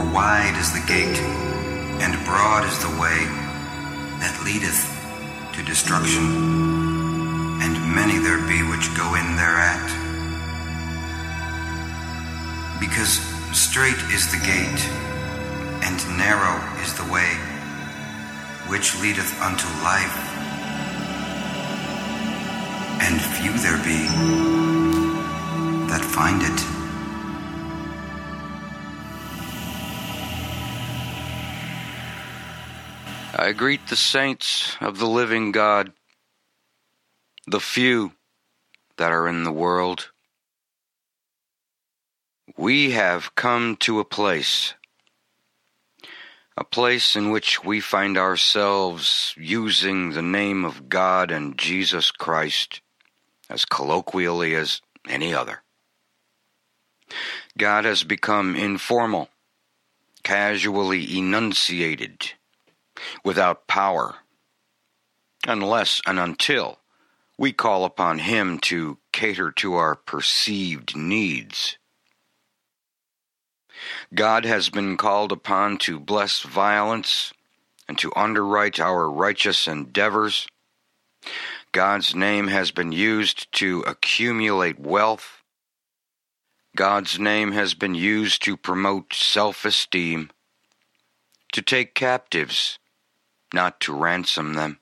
wide is the gate, and broad is the way that leadeth to destruction, and many there be which go in thereat. Because strait is the gate, and narrow is the way which leadeth unto life, and few there be that find it. I greet the saints of the living God, the few that are in the world. We have come to a place in which we find ourselves using the name of God and Jesus Christ as colloquially as any other. God has become informal, casually enunciated, without power, unless and until we call upon Him to cater to our perceived needs. God has been called upon to bless violence and to underwrite our righteous endeavors. God's name has been used to accumulate wealth. God's name has been used to promote self-esteem, to take captives, not to ransom them.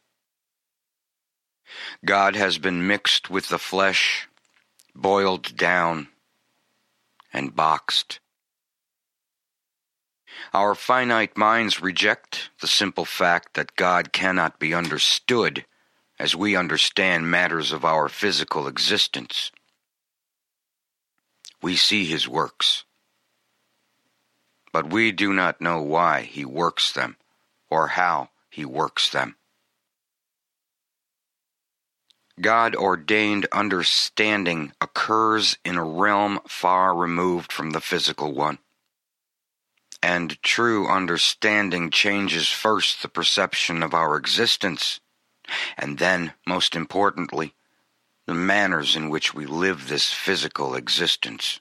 God has been mixed with the flesh, boiled down, and boxed. Our finite minds reject the simple fact that God cannot be understood as we understand matters of our physical existence. We see His works, but we do not know why He works them or how He works them. God-ordained understanding occurs in a realm far removed from the physical one. And true understanding changes first the perception of our existence, and then, most importantly, the manners in which we live this physical existence.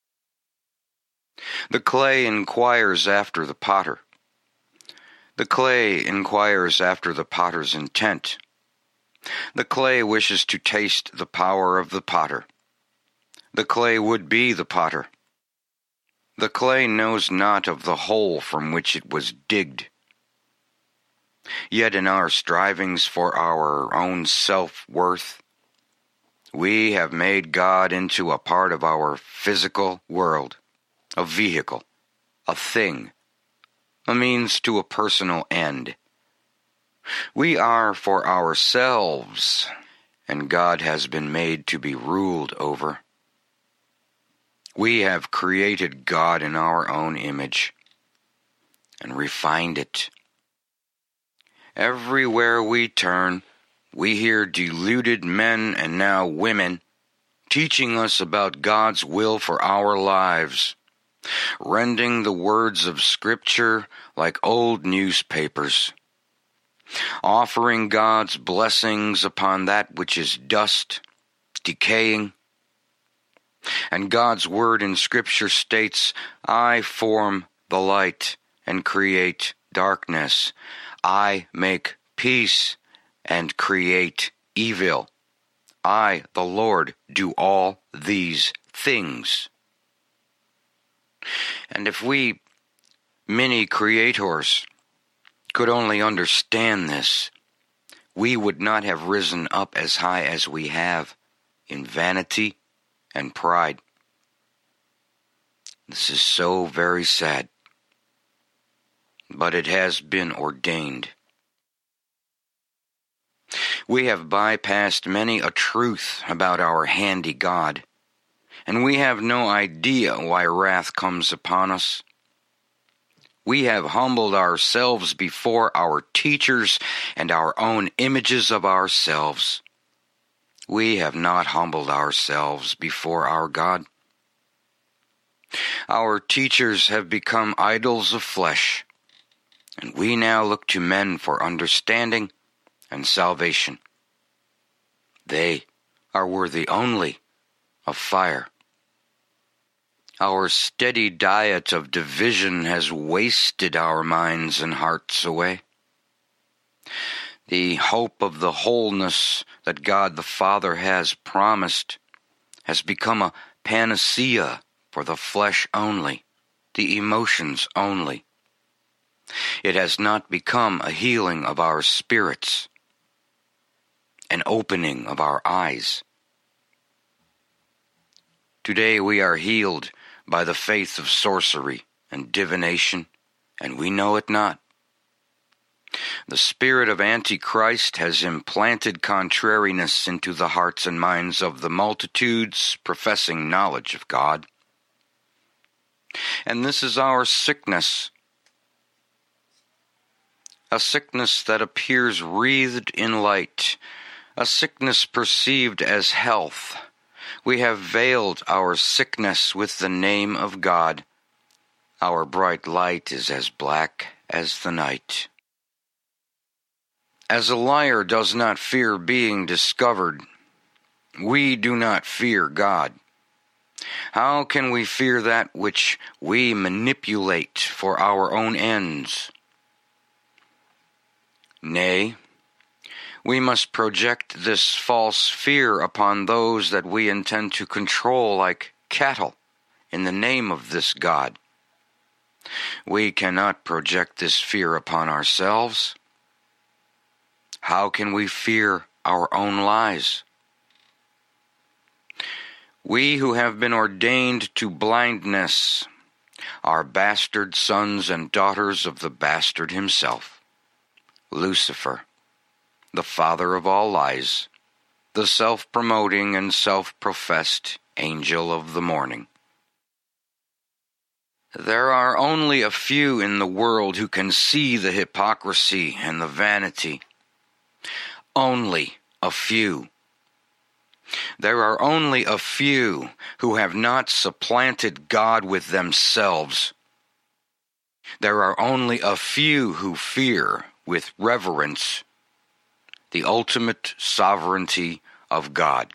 The clay inquires after the potter. The clay inquires after the potter's intent. The clay wishes to taste the power of the potter. The clay would be the potter. The clay knows not of the hole from which it was digged. Yet in our strivings for our own self-worth, we have made God into a part of our physical world, a vehicle, a thing, a means to a personal end. We are for ourselves, and God has been made to be ruled over. We have created God in our own image and refined it. Everywhere we turn, we hear deluded men and now women teaching us about God's will for our lives, rending the words of Scripture like old newspapers, offering God's blessings upon that which is dust, decaying. And God's word in Scripture states, I form the light and create darkness. I make peace and create evil. I, the Lord, do all these things. And if we mini-creators could only understand this, we would not have risen up as high as we have in vanity and pride. This is so very sad, but it has been ordained. We have bypassed many a truth about our handy God, and we have no idea why wrath comes upon us. We have humbled ourselves before our teachers and our own images of ourselves. We have not humbled ourselves before our God. Our teachers have become idols of flesh, and we now look to men for understanding and salvation. They are worthy only of fire. Our steady diet of division has wasted our minds and hearts away. The hope of the wholeness that God the Father has promised has become a panacea for the flesh only, the emotions only. It has not become a healing of our spirits, an opening of our eyes. Today we are healed by the faith of sorcery and divination, and we know it not. The spirit of Antichrist has implanted contrariness into the hearts and minds of the multitudes professing knowledge of God. And this is our sickness, a sickness that appears wreathed in light, a sickness perceived as health. We have veiled our sickness with the name of God. Our bright light is as black as the night. As a liar does not fear being discovered, we do not fear God. How can we fear that which we manipulate for our own ends? Nay, we must project this false fear upon those that we intend to control like cattle in the name of this God. We cannot project this fear upon ourselves. How can we fear our own lies? We who have been ordained to blindness are bastard sons and daughters of the bastard himself, Lucifer, the father of all lies, the self-promoting and self-professed angel of the morning. There are only a few in the world who can see the hypocrisy and the vanity. Only a few. There are only a few who have not supplanted God with themselves. There are only a few who fear with reverence the ultimate sovereignty of God.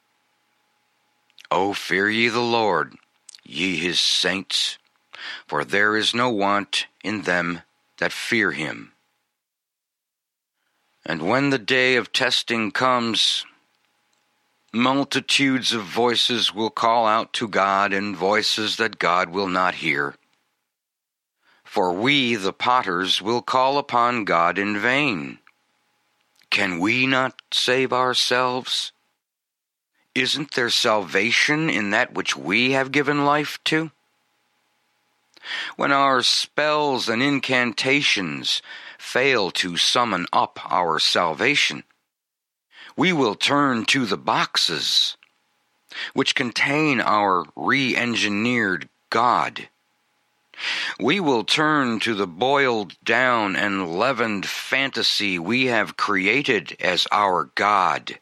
O fear ye the Lord, ye his saints, for there is no want in them that fear him. And when the day of testing comes, multitudes of voices will call out to God in voices that God will not hear. For we, the potters, will call upon God in vain. Can we not save ourselves? Isn't there salvation in that which we have given life to? When our spells and incantations fail to summon up our salvation, we will turn to the boxes which contain our re-engineered God. We will turn to the boiled down and leavened fantasy we have created as our God.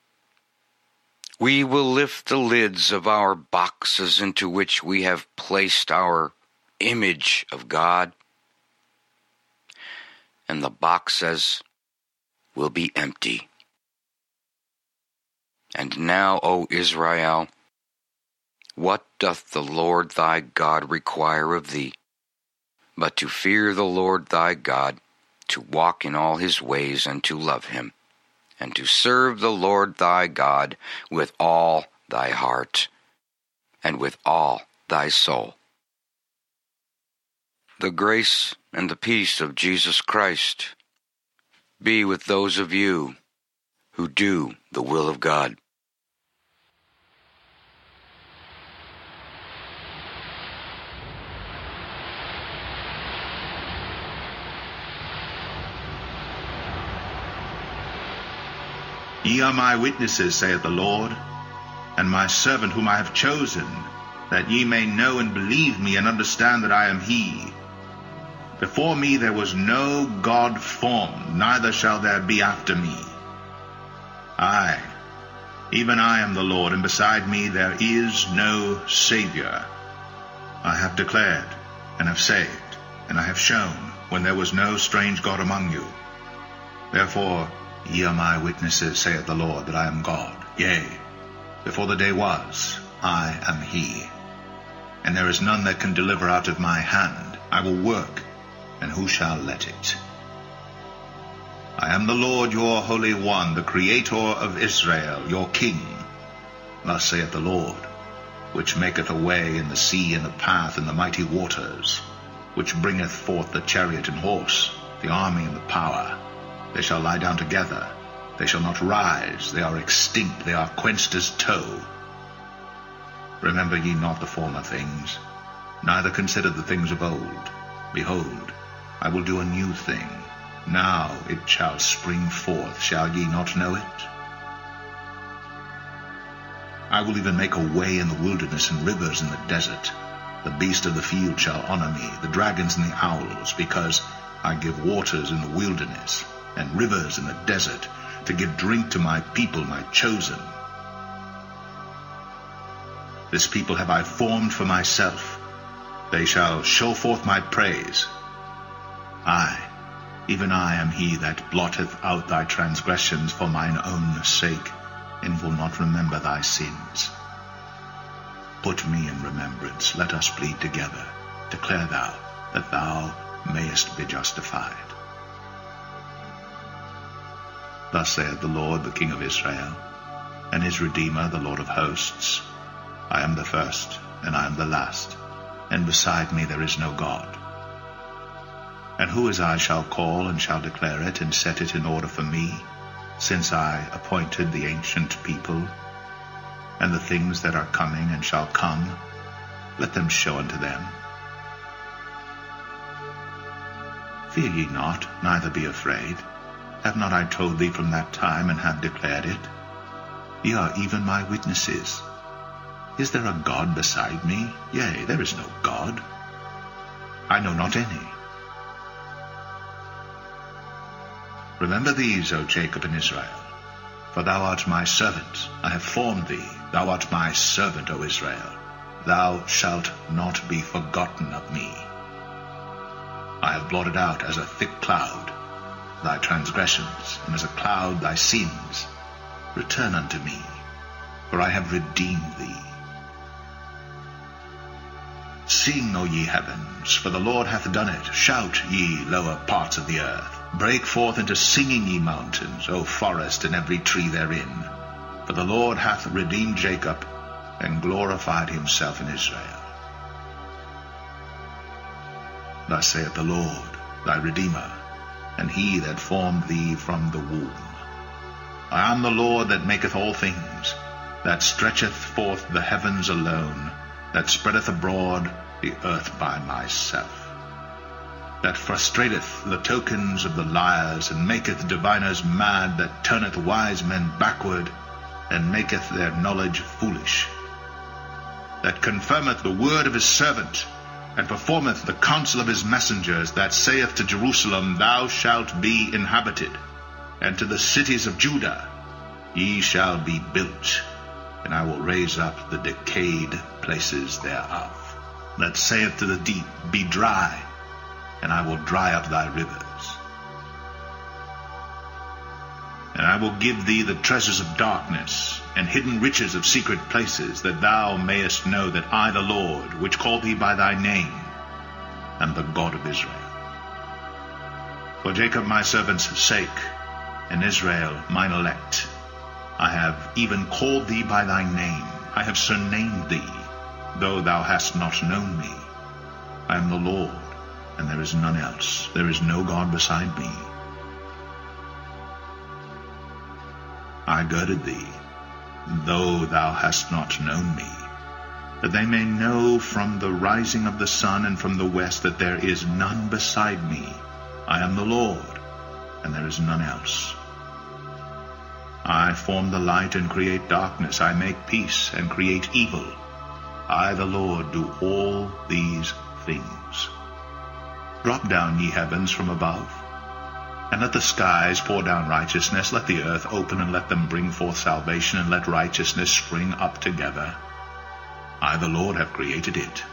We will lift the lids of our boxes into which we have placed our image of God, and the boxes will be empty. And now, O Israel, what doth the Lord thy God require of thee, but to fear the Lord thy God, to walk in all his ways, and to love him, and to serve the Lord thy God with all thy heart, and with all thy soul. The grace and the peace of Jesus Christ be with those of you who do the will of God. Ye are my witnesses, saith the Lord, and my servant whom I have chosen, that ye may know and believe me, and understand that I am he. Before me there was no God formed, neither shall there be after me. I, even I am the Lord, and beside me there is no Savior. I have declared, and have saved, and I have shown, when there was no strange God among you. Therefore, ye are my witnesses, saith the Lord, that I am God. Yea, before the day was, I am he. and there is none that can deliver out of my hand. I will work, and who shall let it? I am the Lord your Holy One, the Creator of Israel, your King. Thus saith the Lord, which maketh a way in the sea and a path in the mighty waters, which bringeth forth the chariot and horse, the army and the power. They shall lie down together, they shall not rise, they are extinct, they are quenched as tow. Remember ye not the former things, neither consider the things of old. Behold, I will do a new thing. Now it shall spring forth. Shall ye not know it? I will even make a way in the wilderness and rivers in the desert. The beast of the field shall honor me, the dragons and the owls, because I give waters in the wilderness and rivers in the desert, to give drink to my people, my chosen. This people have I formed for myself. They shall show forth my praise. I, even I, am he that blotteth out thy transgressions for mine own sake, and will not remember thy sins. Put me in remembrance, let us plead together. Declare thou, that thou mayest be justified. Thus saith the Lord, the King of Israel, and his Redeemer, the Lord of hosts, I am the first, and I am the last, and beside me there is no God. And who as I shall call, and shall declare it, and set it in order for me, since I appointed the ancient people, and the things that are coming and shall come, let them show unto them. Fear ye not, neither be afraid. Have not I told thee from that time, and have declared it? Ye are even my witnesses. Is there a God beside me? Yea, there is no God. I know not any. Remember these, O Jacob and Israel, for thou art my servant. I have formed thee. Thou art my servant, O Israel. Thou shalt not be forgotten of me. I have blotted out as a thick cloud thy transgressions, and as a cloud thy sins. Return unto me, for I have redeemed thee. Sing, O ye heavens, for the Lord hath done it. Shout, ye lower parts of the earth. Break forth into singing, ye mountains, O forest, and every tree therein. For the Lord hath redeemed Jacob, and glorified himself in Israel. Thus saith the Lord, thy Redeemer, and he that formed thee from the womb. I am the Lord that maketh all things, that stretcheth forth the heavens alone, that spreadeth abroad the earth by myself, that frustrateth the tokens of the liars, and maketh diviners mad, that turneth wise men backward, and maketh their knowledge foolish, that confirmeth the word of his servant, and performeth the counsel of his messengers, that saith to Jerusalem, Thou shalt be inhabited, and to the cities of Judah, Ye shall be built, and I will raise up the decayed places thereof. That saith to the deep, Be dry, and I will dry up thy rivers. And I will give thee the treasures of darkness, and hidden riches of secret places, that thou mayest know that I, the Lord, which called thee by thy name, am the God of Israel. For Jacob my servant's sake, and Israel mine elect, I have even called thee by thy name. I have surnamed thee, though thou hast not known me. I am the Lord, and there is none else. There is no God beside me. I girded thee, though thou hast not known me, that they may know from the rising of the sun and from the west that there is none beside me. I am the Lord, and there is none else. I form the light and create darkness. I make peace and create evil. I, the Lord, do all these things. Drop down, ye heavens, from above, and let the skies pour down righteousness. Let the earth open, and let them bring forth salvation, and let righteousness spring up together. I, the Lord, have created it.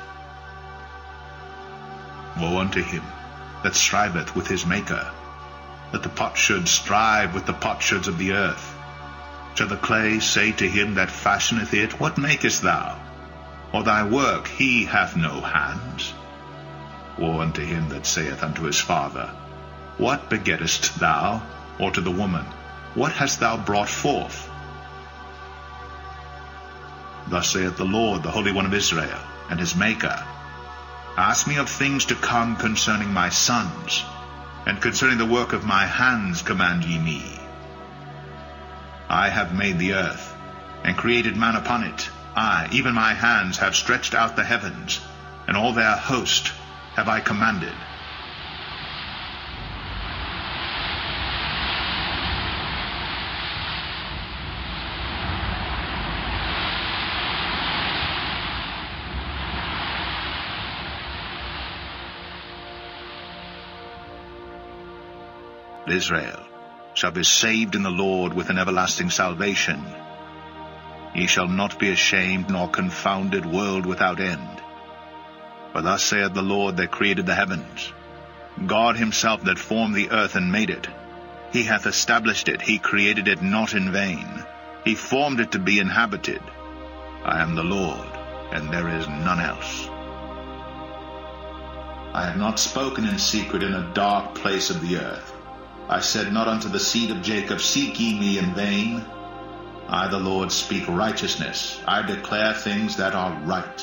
Woe unto him that striveth with his Maker. Let the potsherd strive with the potsherds of the earth. Shall the clay say to him that fashioneth it, What makest thou? or thy work he hath no hands? Woe unto him that saith unto his father, What begettest thou? Or to the woman, What hast thou brought forth? Thus saith the Lord, the Holy One of Israel, and his Maker, Ask me of things to come concerning my sons, and concerning the work of my hands command ye me. I have made the earth, and created man upon it. I, even my hands, have stretched out the heavens, and all their host have I commanded. Israel shall be saved in the Lord with an everlasting salvation. Ye shall not be ashamed nor confounded, world without end. For thus saith the Lord that created the heavens, God himself that formed the earth and made it. He hath established it, he created it not in vain. He formed it to be inhabited. I am the Lord, and there is none else. I have not spoken in secret in a dark place of the earth. I said not unto the seed of Jacob, Seek ye me in vain. I, the Lord, speak righteousness. I declare things that are right.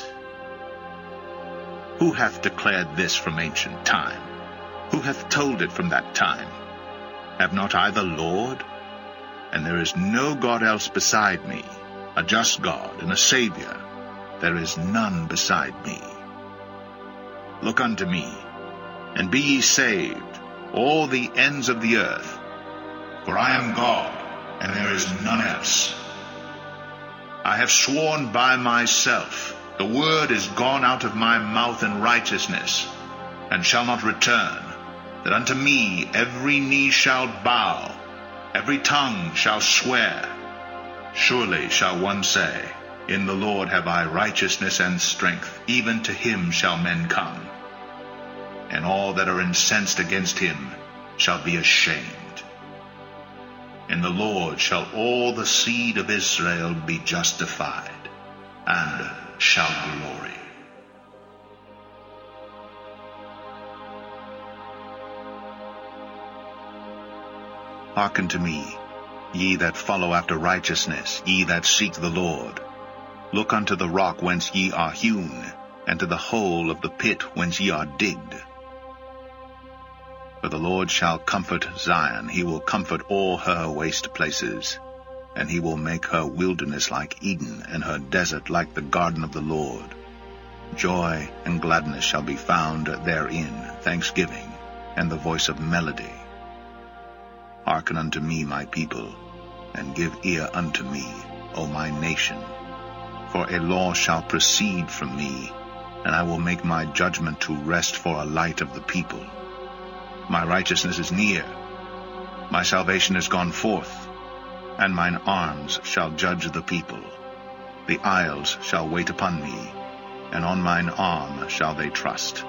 Who hath declared this from ancient time? Who hath told it from that time? Have not I the Lord? And there is no God else beside me, a just God and a Savior. There is none beside me. Look unto me, and be ye saved, all the ends of the earth. For I am God, and there is none else. I have sworn by myself, the word is gone out of my mouth in righteousness, and shall not return, that unto me every knee shall bow, every tongue shall swear. Surely shall one say, In the Lord have I righteousness and strength, even to him shall men come. And all that are incensed against him shall be ashamed. In the Lord shall all the seed of Israel be justified, and shall glory. Hearken to me, ye that follow after righteousness, ye that seek the Lord. Look unto the rock whence ye are hewn, and to the hole of the pit whence ye are digged. For the Lord shall comfort Zion, he will comfort all her waste places, and he will make her wilderness like Eden, and her desert like the garden of the Lord. Joy and gladness shall be found therein, thanksgiving, and the voice of melody. Hearken unto me, my people, and give ear unto me, O my nation. For a law shall proceed from me, and I will make my judgment to rest for a light of the people. My righteousness is near, my salvation is gone forth, and mine arms shall judge the people. The isles shall wait upon me, and on mine arm shall they trust.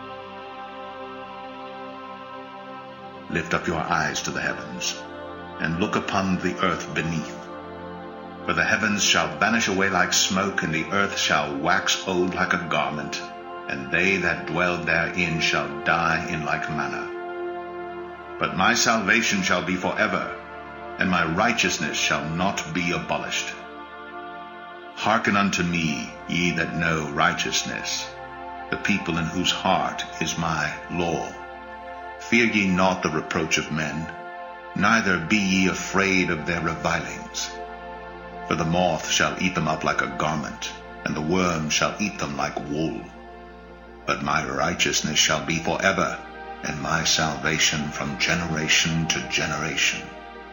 Lift up your eyes to the heavens, and look upon the earth beneath. For the heavens shall vanish away like smoke, and the earth shall wax old like a garment, and they that dwell therein shall die in like manner. But my salvation shall be forever, and my righteousness shall not be abolished. Hearken unto me, ye that know righteousness, the people in whose heart is my law. Fear ye not the reproach of men, neither be ye afraid of their revilings. For the moth shall eat them up like a garment, and the worm shall eat them like wool. But my righteousness shall be forever, and my salvation from generation to generation.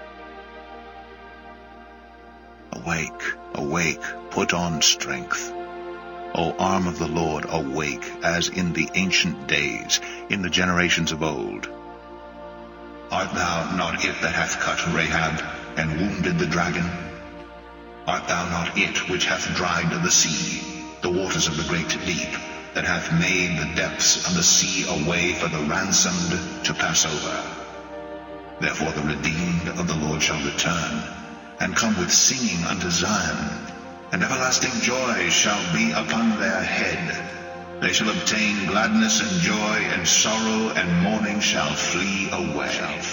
Awake, awake, put on strength. O arm of the Lord, awake, as in the ancient days, in the generations of old. Art thou not it that hath cut Rahab, and wounded the dragon? Art thou not it which hath dried the sea, the waters of the great deep, that hath made the depths of the sea a way for the ransomed to pass over? Therefore the redeemed of the Lord shall return, and come with singing unto Zion. and everlasting joy shall be upon their head. They shall obtain gladness and joy, and sorrow and mourning shall flee away.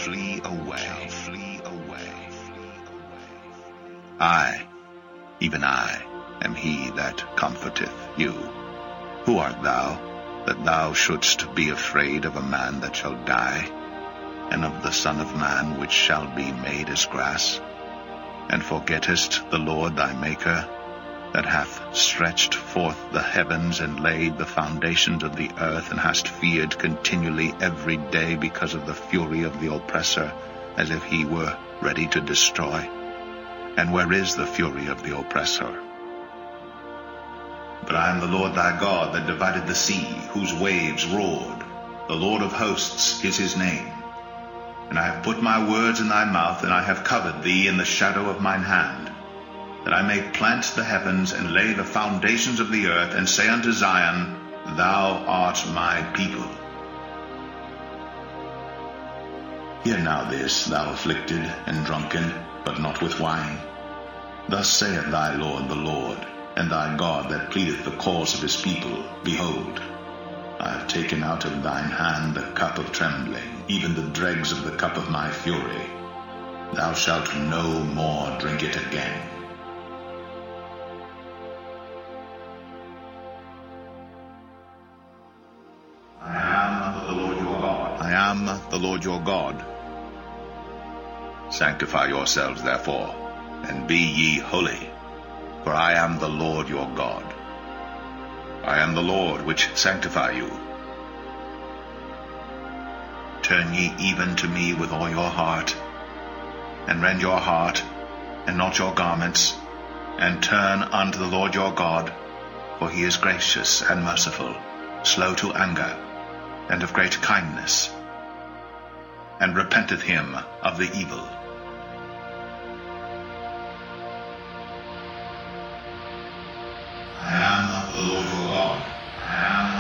I, even I, am he that comforteth you. Who art thou, that thou shouldst be afraid of a man that shall die, and of the Son of Man which shall be made as grass? And forgettest the Lord thy Maker, that hath stretched forth the heavens and laid the foundations of the earth, and hast feared continually every day because of the fury of the oppressor, as if he were ready to destroy? And where is the fury of the oppressor? But I am the Lord thy God, that divided the sea, whose waves roared. The Lord of hosts is his name. And I have put my words in thy mouth, and I have covered thee in the shadow of mine hand, that I may plant the heavens, and lay the foundations of the earth, and say unto Zion, Thou art my people. Hear now this, thou afflicted and drunken, but not with wine. Thus saith thy Lord the Lord, and thy God that pleadeth the cause of his people, Behold, I have taken out of thine hand the cup of trembling, even the dregs of the cup of my fury. Thou shalt no more drink it again. I am the Lord your God. I am the Lord your God. Sanctify yourselves, therefore, and be ye holy, for I am the Lord your God. I am the Lord which sanctify you. Turn ye even to me with all your heart, and rend your heart, and not your garments, and turn unto the Lord your God, for he is gracious and merciful, slow to anger, and of great kindness, and repenteth him of the evil. I am the Lord your God. I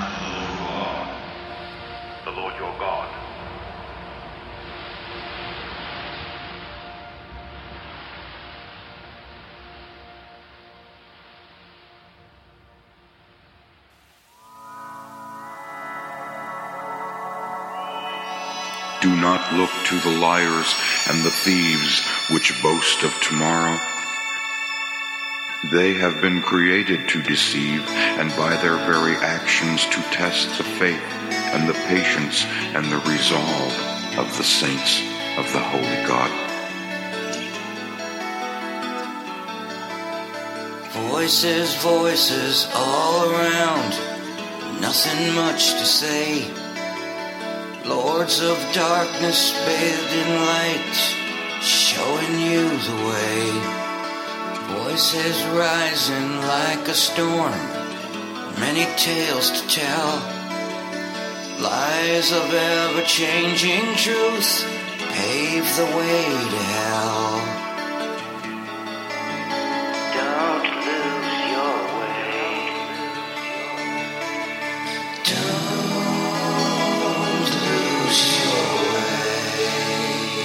am the Lord your God. Do not look to the liars and the thieves which boast of tomorrow. They have been created to deceive, and by their very actions to test the faith and the patience and the resolve of the saints of the Holy God. Voices, voices all around, nothing much to say. Lords of darkness bathed in light, showing you the way. Voices rising like a storm, many tales to tell. Lies of ever-changing truth pave the way to hell. Don't lose your way. Don't lose your way.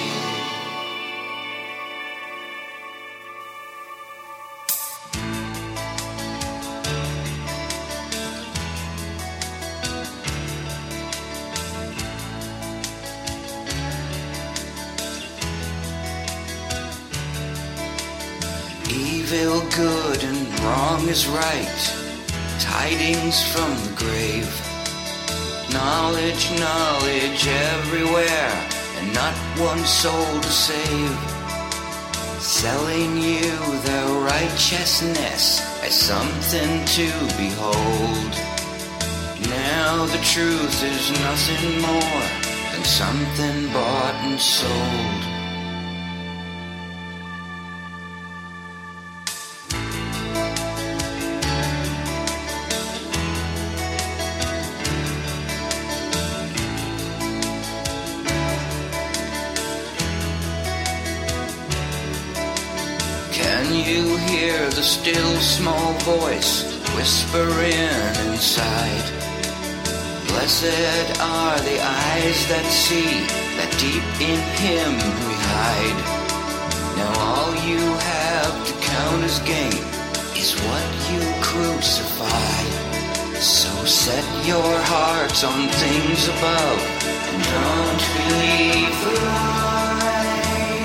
Evil good and wrong is right, tidings from the grave. Knowledge, knowledge everywhere, and not one soul to save. Selling you their righteousness as something to behold. Now the truth is nothing more than something bought and sold. Can you hear the still small voice whispering inside? Blessed are the eyes that see, that deep in him we hide. Now all you have to count as gain is what you crucify. So set your hearts on things above and don't believe the lie.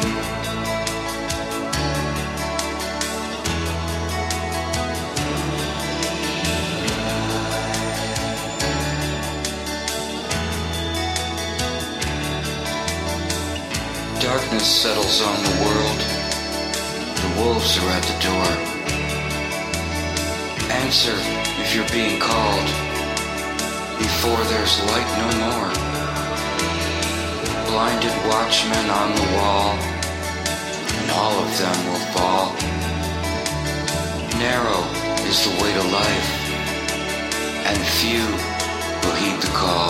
Darkness settles on the world. The wolves are at the door. Answer if you're being called, before there's light no more. Blinded watchmen on the wall, and all of them will fall. Narrow is the way to life, and few will heed the call.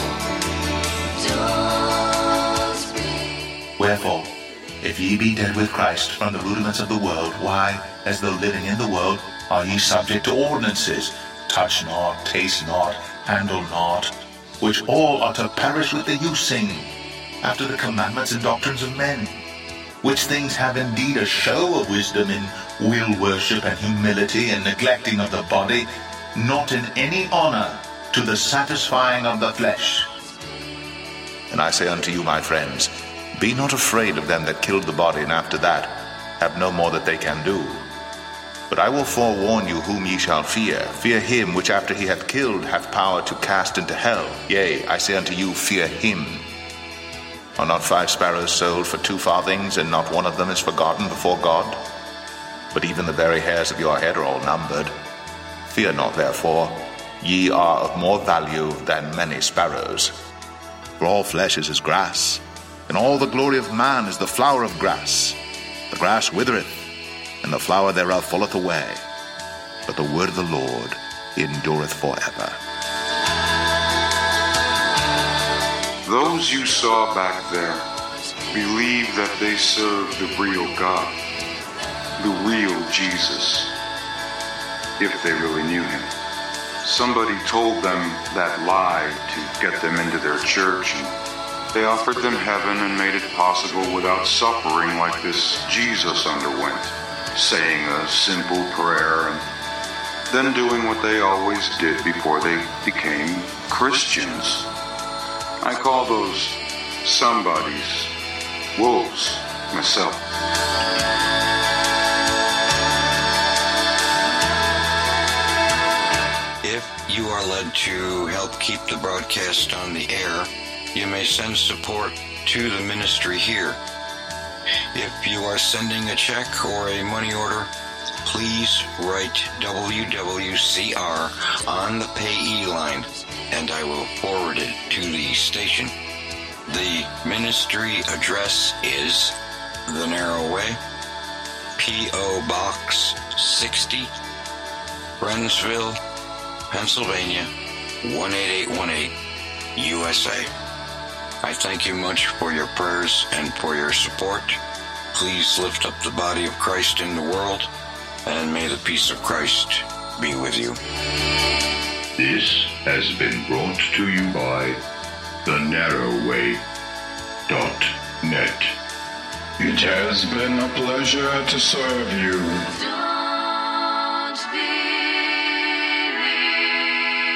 Wherefore, if ye be dead with Christ from the rudiments of the world, why, as though living in the world, are ye subject to ordinances? Touch not, taste not, handle not, which all are to perish with the using, after the commandments and doctrines of men, which things have indeed a show of wisdom in will worship and humility and neglecting of the body, not in any honor to the satisfying of the flesh. And I say unto you, my friends, be not afraid of them that killed the body, and after that have no more that they can do. But I will forewarn you whom ye shall fear. Fear him which after he hath killed hath power to cast into hell. Yea, I say unto you, fear him. Are not 5 sparrows sold for 2 farthings, and not one of them is forgotten before God? But even the very hairs of your head are all numbered. Fear not therefore, ye are of more value than many sparrows. For all flesh is as grass, and all the glory of man is the flower of grass. The grass withereth, and the flower thereof falleth away. But the word of the Lord endureth forever. Those you saw back there believe that they serve the real God, the real Jesus, if they really knew him. Somebody told them that lie to get them into their church, and they offered them heaven and made it possible without suffering like this Jesus underwent, saying a simple prayer and then doing what they always did before they became Christians. I call those somebodies wolves myself. If you are led to help keep the broadcast on the air, you may send support to the ministry here. If you are sending a check or a money order, please write WWCR on the payee line, and I will forward it to the station. The ministry address is The Narrow Way, P.O. Box 60, Brentsville, Pennsylvania, 18818, USA. I thank you much for your prayers and for your support. Please lift up the body of Christ in the world, and may the peace of Christ be with you. This has been brought to you by thenarrowway.net. It has been a pleasure to serve you.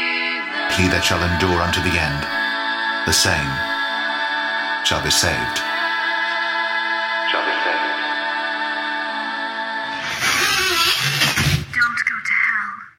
He that shall endure unto the end, the same shall be saved.